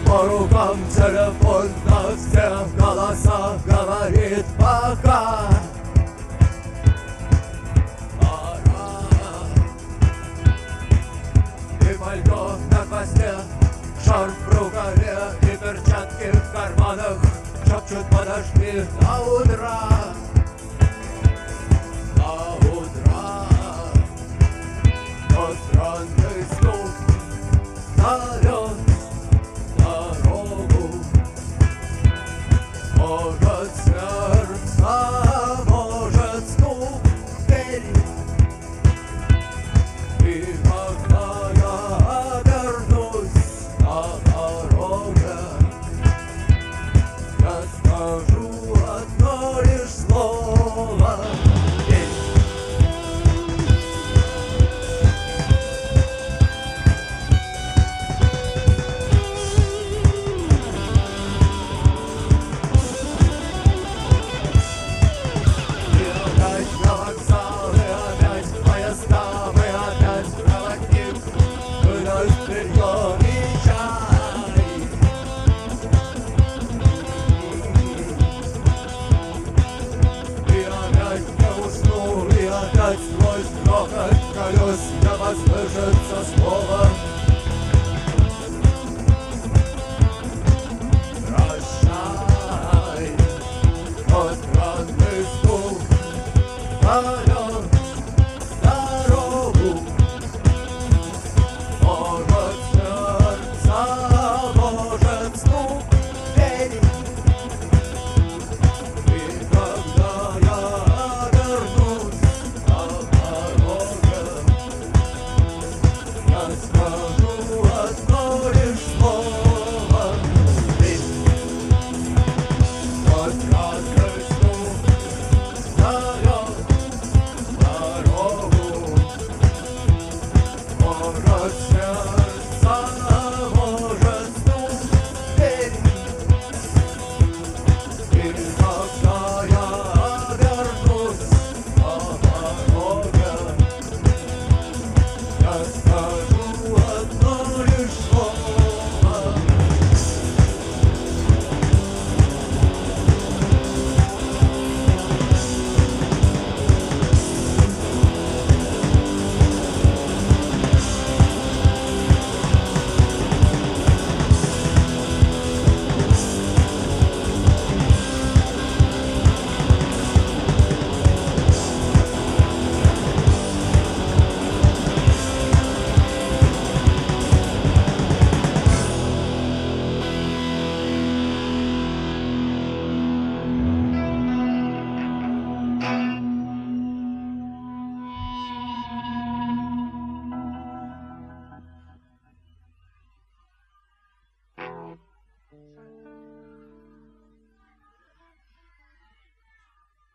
по рукам телефон на всех голосах говорит пока. И пальто на хвосте, шарф в рукаве и перчатки в карманах шепчут подожди до утра. До утра. Но странный стук зовет дорогу. Может сердце, может стук двери. И когда я вернусь на дороге, я скажу одно лишь слово. Сквозь грохот колес не послышится слово. Прощай, но странный стук зовет дорогу. Может сердце, может стук двери. И когда я вернусь скажу одно лишь слово. Ты вот разный стук зовет дорогу. Может сердце